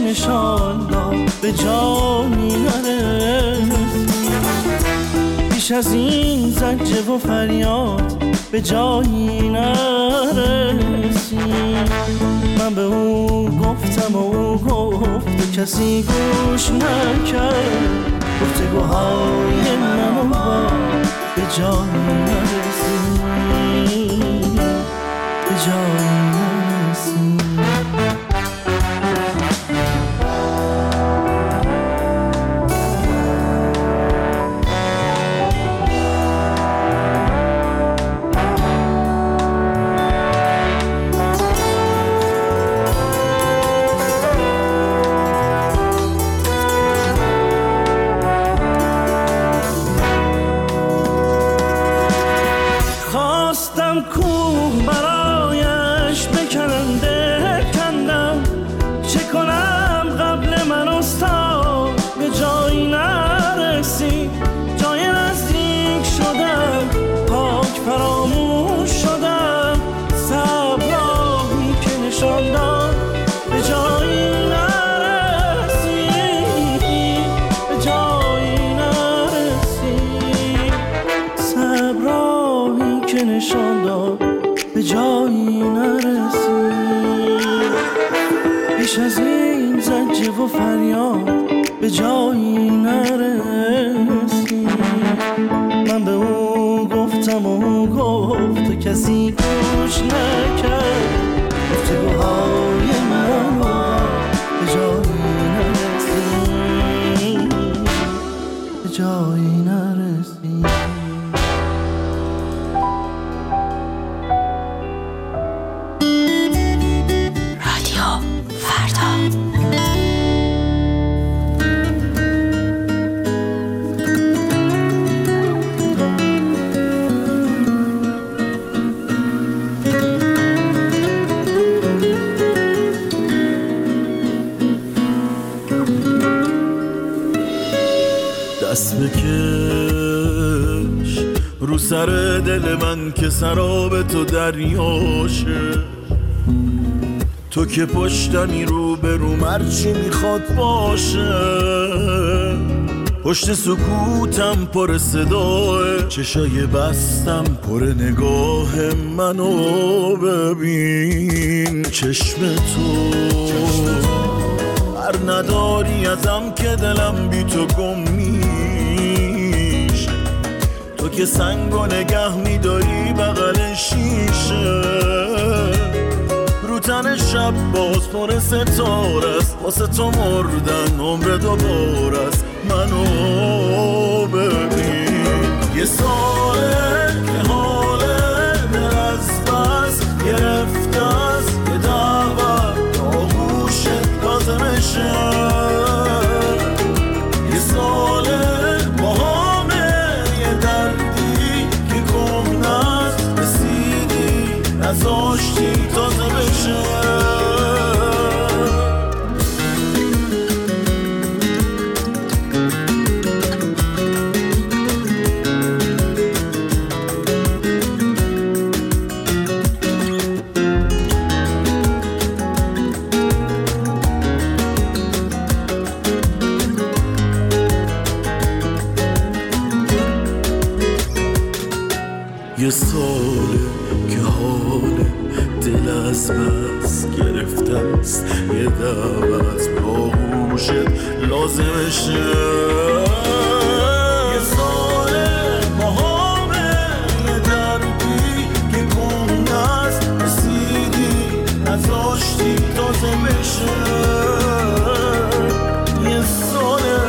نشان داد به جایی نرسی. بیش از این زجه و فریاد به جایی نرسی. من به او گفتم و او گفت و کسی گوش نکرد. گفتگوهای من و با به جایی نرسی. به جایی نرسی. کوه برایش بکننده کندم. چه کنم قبل من استاد به جایی نرسی. جای نزدیک شدم پاک فراموش شدم. صبراهی که نشان داد به جایی نرسی. به جایی نرسی. صبراهی که نشان داد به جایی نرسی. بیش از این زجه و فریاد به جایی نرسی. من به او گفتم و او گفت و کسی گوش نکرد. گفتگوهای من به جایی نرسی. به جایی نرسی. دست بکش رو سر دل من که سراب تو دریاشه. تو که پشتمی رو به رو مرچی میخواد باشه. پشت سکوتم پر صداه، چشای بستم پر نگاه منو ببین. چشم تو بر نداری ازم که دلم بی تو گم میشه. تو که سنگو نگه میداری بغل شیشه. رو تن شب باز پر ستاره است. واسه تو مردن عمر دوباره است. منو ببین. یه ساله که حاله دل از بس گرفته است. یه دعوت آغوشت لازمشه. یه ساله با همه یه دردی که گم نست. رسیدی نزاشتی تازه بشه. یه ساله که حال دل از بس گرفته است. یه دعوت با گوشت لازمشه. یه ساله با همه یه دردی که گم نست. رسیدی نزاشتی تازه بشه. یه ساله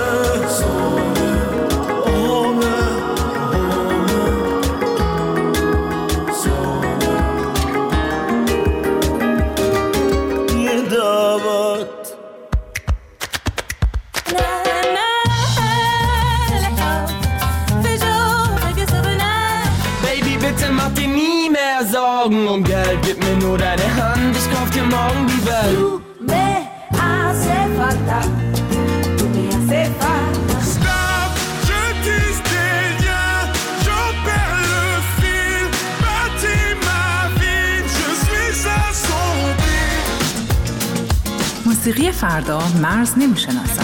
Und Geld, gib mir nur deine Hand, ich kauf dir morgen die Welt. Tu me hace falta, tu me hace falta. Stop, je dis des liens, j'en perds le fil. Bâtis ma vie, je suis à son pied. Moi موسیقی فردا مرز نمی‌شناسد.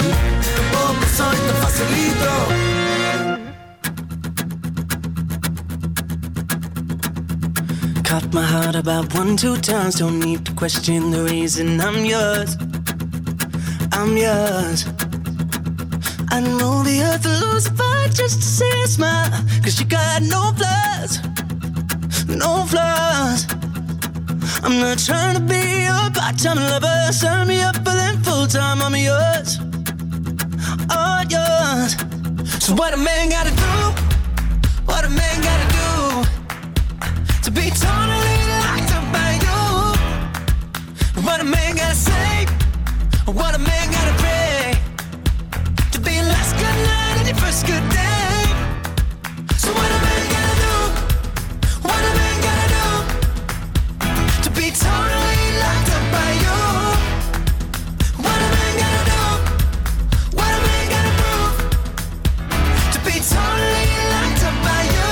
Cut my heart about 1-2 times. Don't need to question the reason I'm yours. I'm yours. I know the earth will lose a fight just to see a smile. 'Cause you got no flaws. No flaws. I'm not trying to be your part-time lover. Sign me up for them full-time. I'm yours. All yours. So what a man gotta do? What a man gotta do to be totally locked up by you? What a man gotta say? What a man gotta pray to be last good night and your first good day? So what a man gotta do? What a man gotta do to be totally locked up by you? What a man gotta do? What a man gotta prove to be totally locked up by you?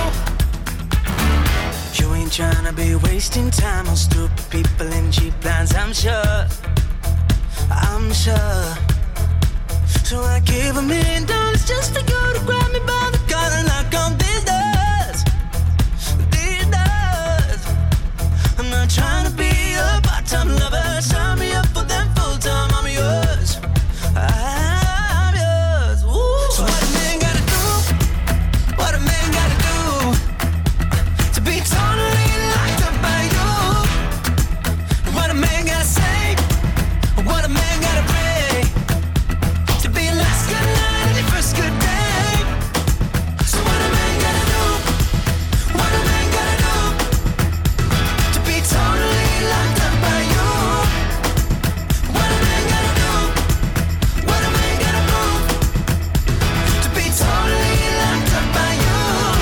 You ain't tryna be wasting time on stupid people and cheap plans, I'm sure. I'm sure. So I gave $1 million just for you to grab me by the collar and knock on these doors. These doors. I'm not trying to be a part-time lover. Sign me up for them full-time. I'm yours. I'm yours. Ooh. So what a man gotta do? What a man gotta do to be totally locked up by you? What a man gotta say? What a man gotta pray to be last good night and your first good day? So what a man gotta do? What a man gotta do to be totally locked up by you? What a man gotta do? What a man gotta prove to be totally locked up by you?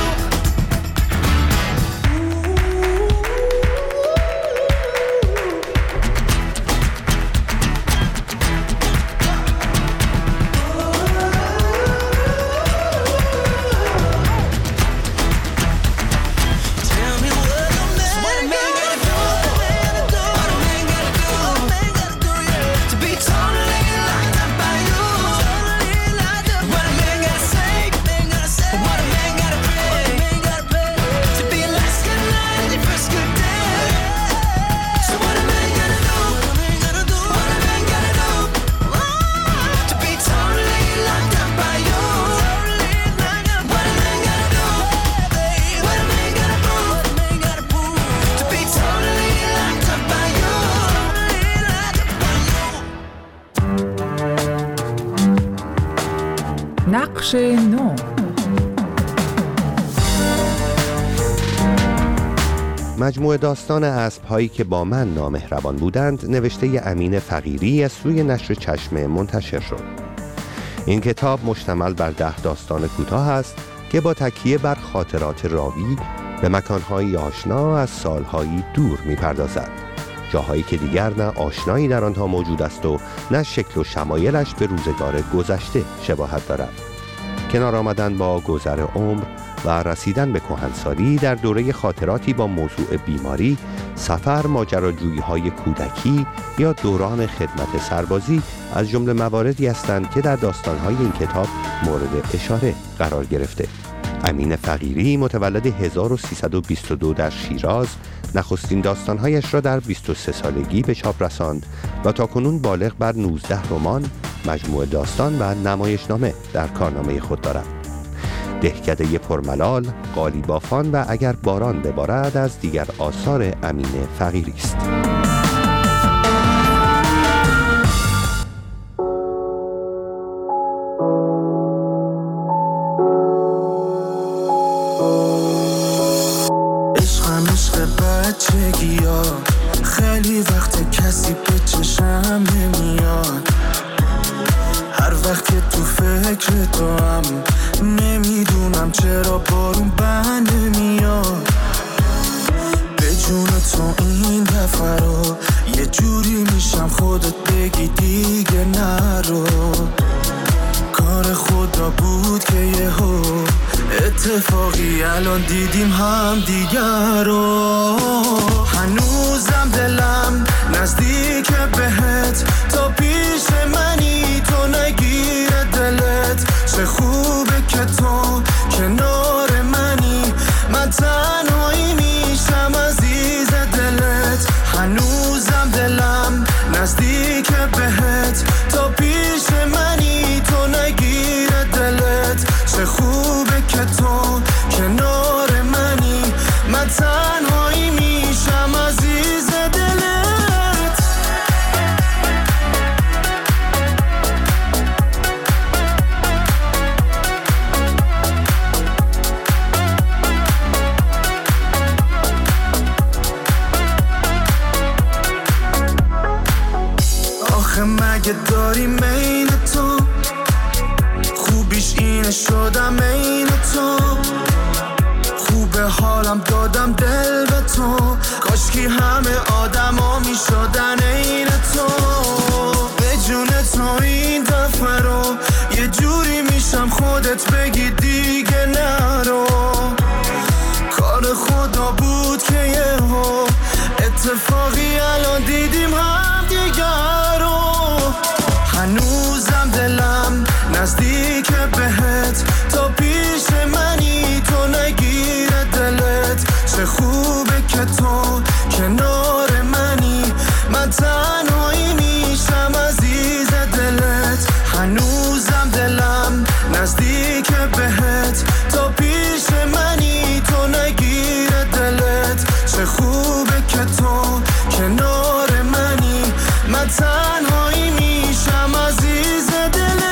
Tell me what a man gotta do. What a man gotta do. To be totally locked up by you. What a man gotta say. What a man gotta pray to be last good night and your first good day. So what a man gotta do? What a man gotta do to be totally locked up by you? What a man gotta do? What a man gotta prove to be totally locked up by you? نقش نو. مجموعه داستان اسب‌هایی که با من نامهربان بودند نوشته امین فقیری از سوی نشر چشمه منتشر شد. این کتاب مشتمل بر 10 داستان کوتاه است که با تکیه بر خاطرات راوی به مکان‌های آشنا از سال‌هایی دور می‌پردازد. جاهایی که دیگر نه آشنایی در آنها موجود است و نه شکل و شمایلش به روزگار گذشته شباهت دارد. کنار آمدن با گذر عمر و رسیدن به کهنسالی در دوره خاطراتی با موضوع بیماری، سفر، ماجراجویی‌های کودکی یا دوران خدمت سربازی از جمله مواردی هستند که در داستان‌های این کتاب مورد اشاره قرار گرفته. امین فقیری متولد 1322 در شیراز، نخستین داستان‌هایش را در 23 سالگی به چاپ رساند و تاکنون بالغ بر 19 رمان، مجموعه داستان و نمایشنامه در کارنامه خود دارد. دهکده پرملال، قالیبافان و اگر باران ببارد از دیگر آثار امین فقیری است. عشق بچگی ها، خیلی وقت کسی به چشم نمیاد. هر وقت که تو فکر تو هم نمیدونم چرا بارون بند نمیاد. به جون تو این دفعه رو یه جوری میشم خودت بگی دیگه نرو. کار خدا بود که یهو اتفاقی الان دیدیم هم دیگر رو. هنوزم دلم نزدیک بهت، تا پیش منی تو نگیره دلت. چه خوبه که تو کنار منی، من تنهایی میشم عزیز دلت. هنوزم دلم نزدیک بهت، تا پیش منی تو نگیره دلت. چه خوبه که تو کنار منی، من تنهایی میشم عزیز دلت. آخه مگه داری مین تو، خوبیش اینه شدم عین تو. خوبه حالم دادم دل به تو، کاشکی همه آدما میشدن عین تو. به جون تو این دفعه رو یه جوری میشم خودت بگی دیگه نرو. کار خدا بود که یهو اتفاقی الان دیدیم هم دیگر رو. هنوزم دلم نزدیک بهت، تا پیش منی تو نگیره دلت. چه خوبه که تو کنار منی، من تنهایی میشم عزیز دلت. هنوزم دلم نزدیک بهت، تا پیش منی تو نگیره دلت. چه خوبه که تو کنار منی، من تنهایی میشم عزیز دلت.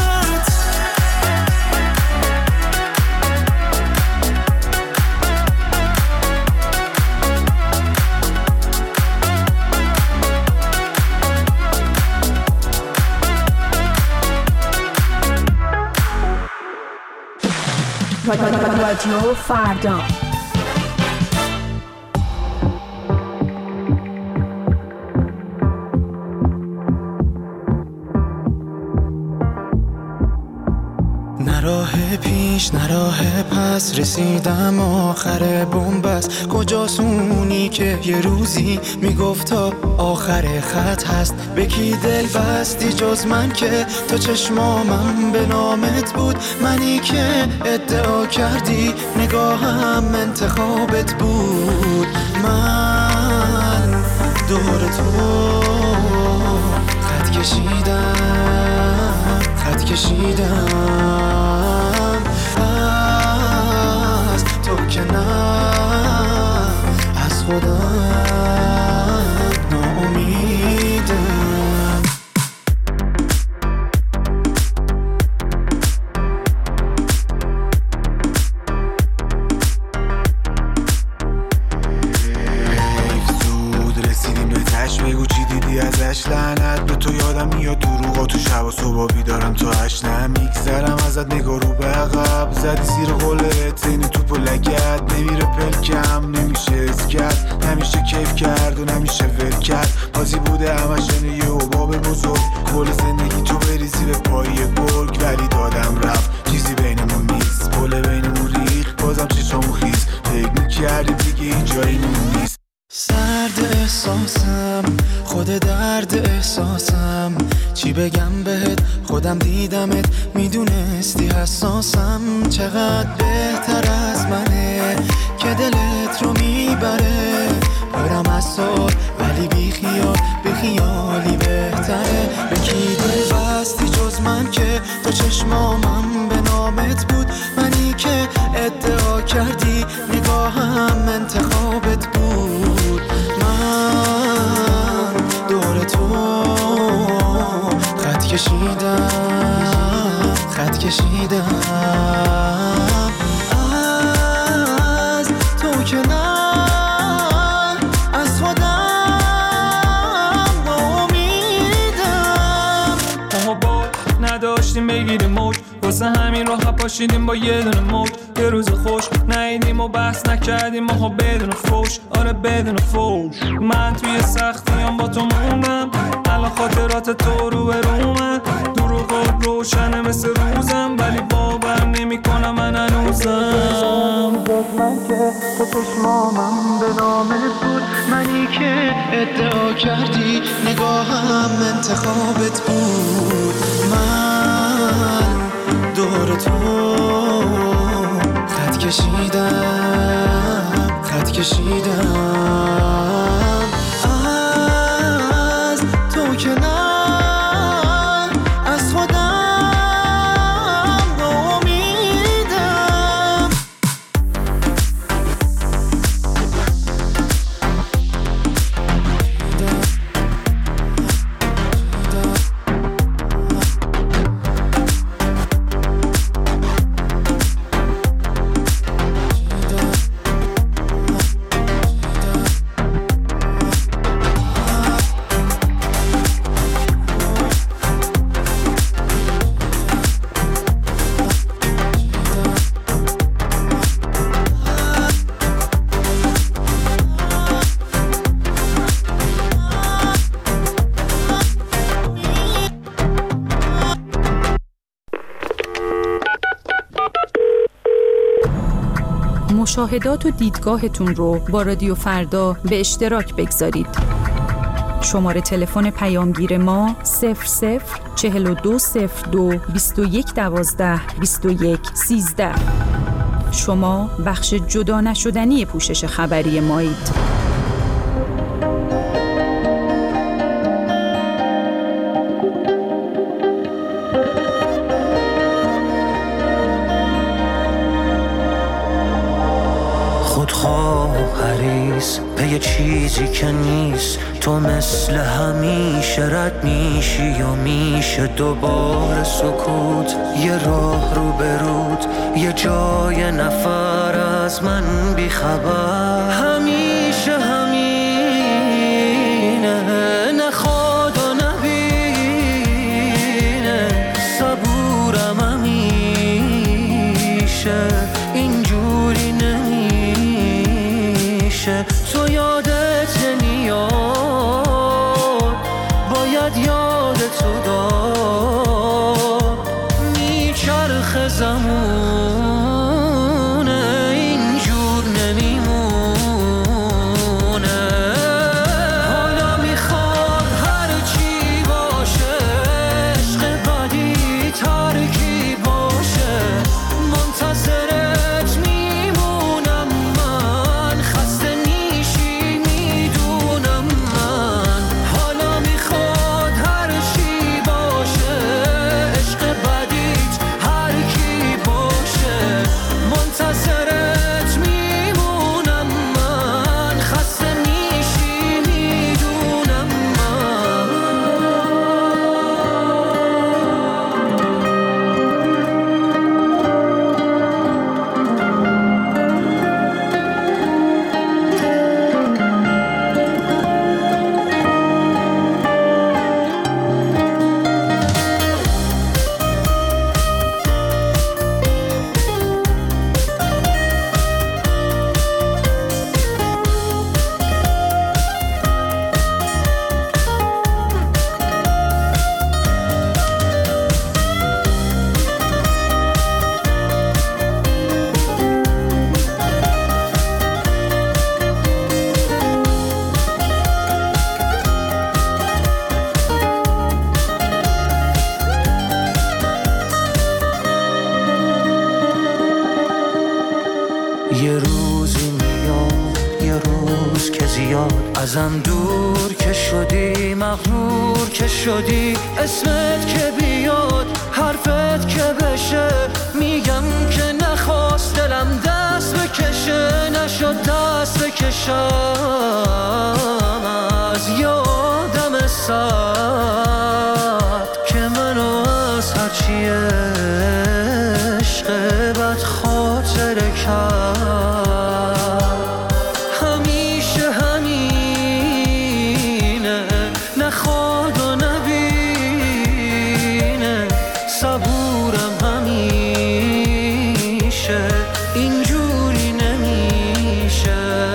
رادیو فردا. نه راه پیش نه راه پس، رسیدم آخر بنبست. کجاست اونی که یه روزی میگفتا آخر خط هست؟ به کی دل بستی جز من که تا چشمامم به نامت بود؟ منی که ادعا کردی نگاهم انتخابت بود. من دور تو خط کشیدم از تو که نه از خودم ناامیدم. زود رسیدیم به تش، بگو چی دیدی ازش؟ لعنت به تو، یادم میاد دروغا تو شب و صبح بیدارم تا 8. نمیگذرم ازت نگاه رو به عقب، زدی زیر قولت این توپ و لگت. نمیره پلکم نمیشه از کرد، نمیشه کیف کرد و نمیشه ول کرد. بازی بوده همش یه حباب بزرگ، کل زندگی تو بریزی به پای گرگ. ولی دادم رفت، چیزی بینمون نیست، پل بینمون ریخت، بازم چشامو خیز. فکر میکردی دیگه این جایی نیست. سرد احساسم، خود درد احساسم. چی بگم بهت، خودم دیدمت، میدونستی حساسم. چقدر بهتر از منه که دلت رو میبره. برم از سال ولی بی خیالی بهتره. به کی دل بستی جز من که تا چشمامم به نامت بود؟ منی که ادعا کردی نگاهم انتخابت بود. من دور تو خط کشیدم از تو که نه از خودم ناامیدم. ما با نداشتیم بگیریم موج، واسه همین راه پاشیدیم با یه دونه موج. یه روز خوش نیدیم و بحث نکردیم ما بدون فوش. آره بدون فوش. من توی سختیام با تو موندم، الان خاطرات تو رو به رومن. دروغ روشن مثل روزم ولی باور نمی کنم من هنوزم. من که تو چشمامم به نامه بود، منی که ادعا کردی نگاهم انتخابت بود. من دور تو خط کشیدم از تو که نه از خودم ناامیدم. مشاهدات و دیدگاهتون رو با رادیو فردا به اشتراک بگذارید. شماره تلفن پیامگیر ما 004202 2112 2113. شما بخش جدا نشدنی پوشش خبری مایید. حریص به یه چیزی که نیست، تو مثل همیشه رد میشی و میشه دوباره سکوت. یه راه رو برود، یه جای نفر از من بیخبر. همیشه همینه، نخواد و نبینه، صبورم همیشه اینجوری تو یادت نمیاد، باید یادتو داد. میچرخ زمونه اینجور نمیمونه. حالا میخواد هر چی باشه، عشق بدی ترکی باشه، منتظرت میمونم من، خسته نیشی میدونم من. حالا میخواد هر چی باشه، عشق بدیت هر کی باشه، منتظرت میمونم من، خسته نیشی میدونم من. یه روزی میاد، یه روز که زیاد ازم دور که شدی، مغرور که شدی، اسمت که بیاد، حرفت که بشه، میگم که نخواست دلم دست بکشه، نشد دست بکشم از یادم سرد که منو از هرچی عشق بد خاطره کرد. همیشه همینه، نخواد و نبینه، صبورم همیشه اینجوری نمیشه.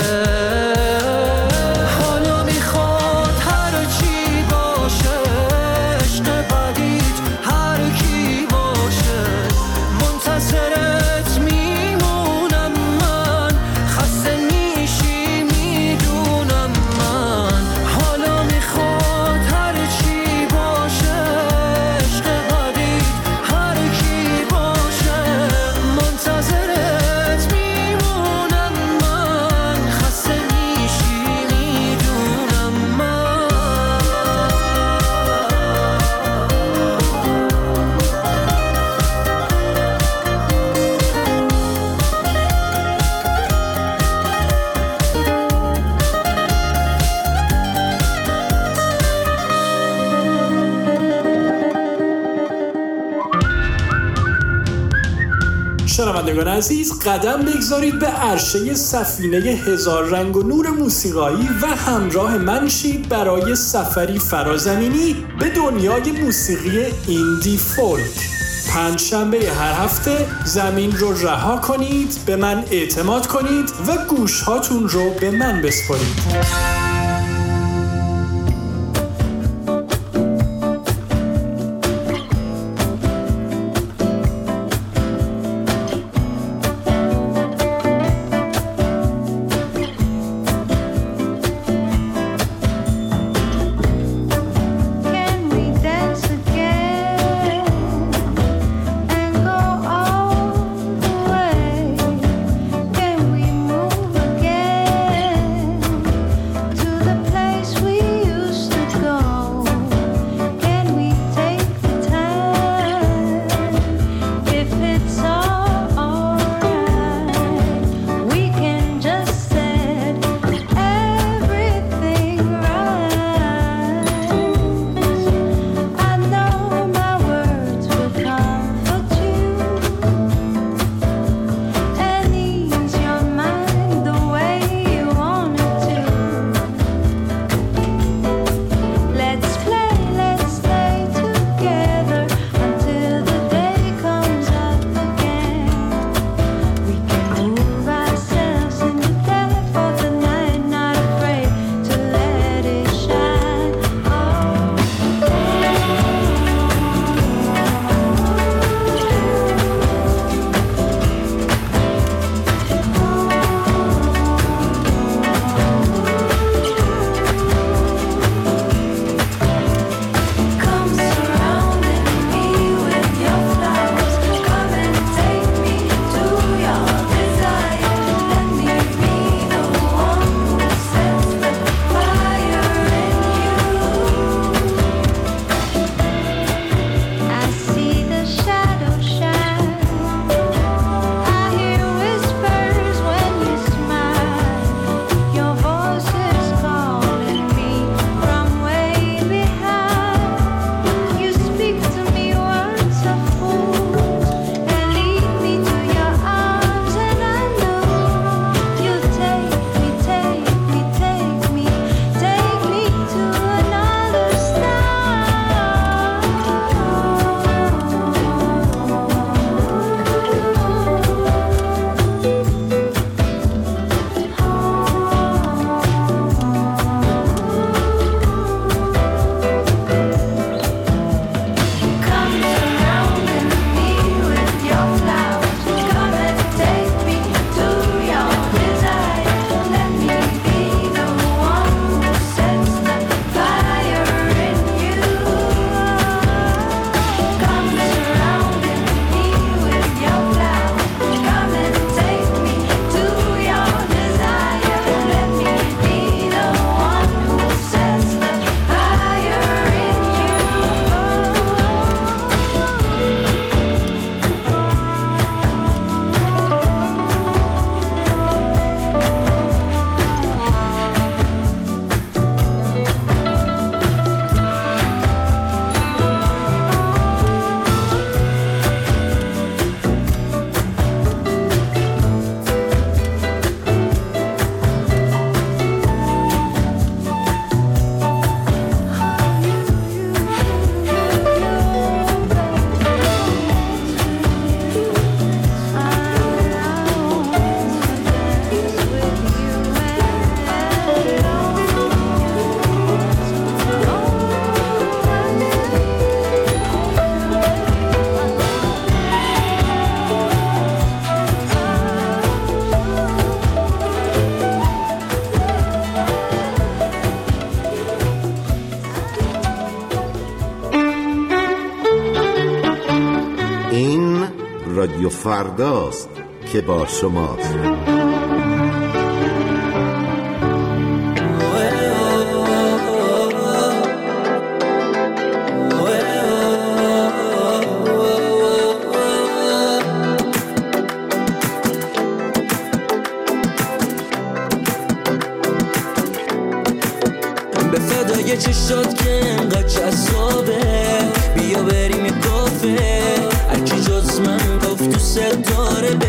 حالا میخواد هر چی باشه، عشق بدیت هر کی باشه، شنوندگان عزیز، قدم بگذارید به عرشه سفینه هزار رنگ و نور موسیقایی و همراه من شید برای سفری فرازمینی به دنیای موسیقی ایندی فولک. 5 شنبه هر هفته زمین رو رها کنید، به من اعتماد کنید و گوش هاتون رو به من بسپارید. رادیو فرداست که با شماست. به فدای چشات که انقدر جذابه، بیا بریم کافه، هرکی جز من گفت تو ست داره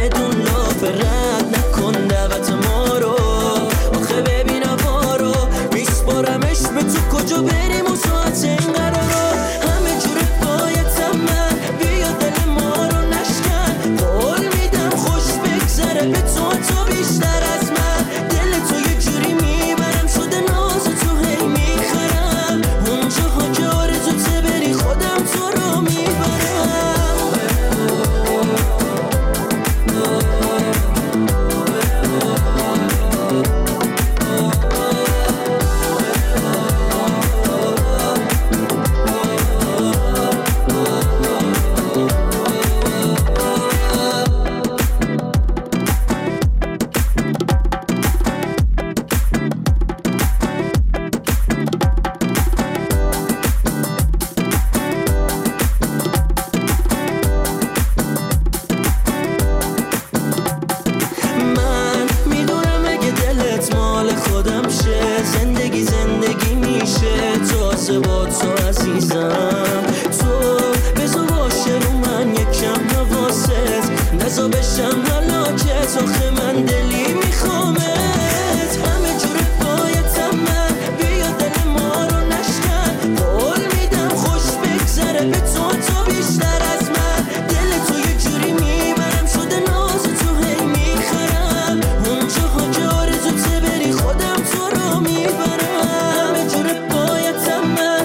فضا بشم حالا که تو من دلی میخوامت همه جوره بایدم من بیا دل ما رو نشکن قول میدم خوش بگذره به تو بیشتر از من دل تو یه جوری میبرم شده ناز تو هی میخرم اونجاها که آرزوته بری خودم تو رو میبرم همه جوره بایدم من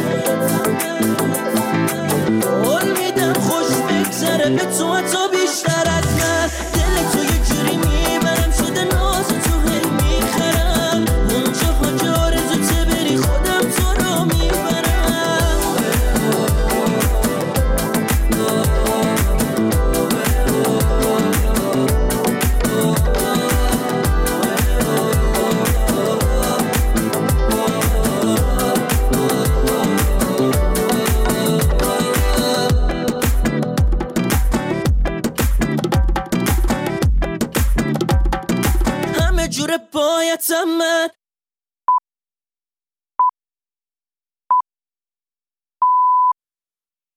قول میدم خوش بگذره به تو بیشتر از من دل تو یه جوری میبرم شده ناز تو هی میخرم اونجاها که آرزوته بری خودم تو رو میبرم همه جوره بایدم من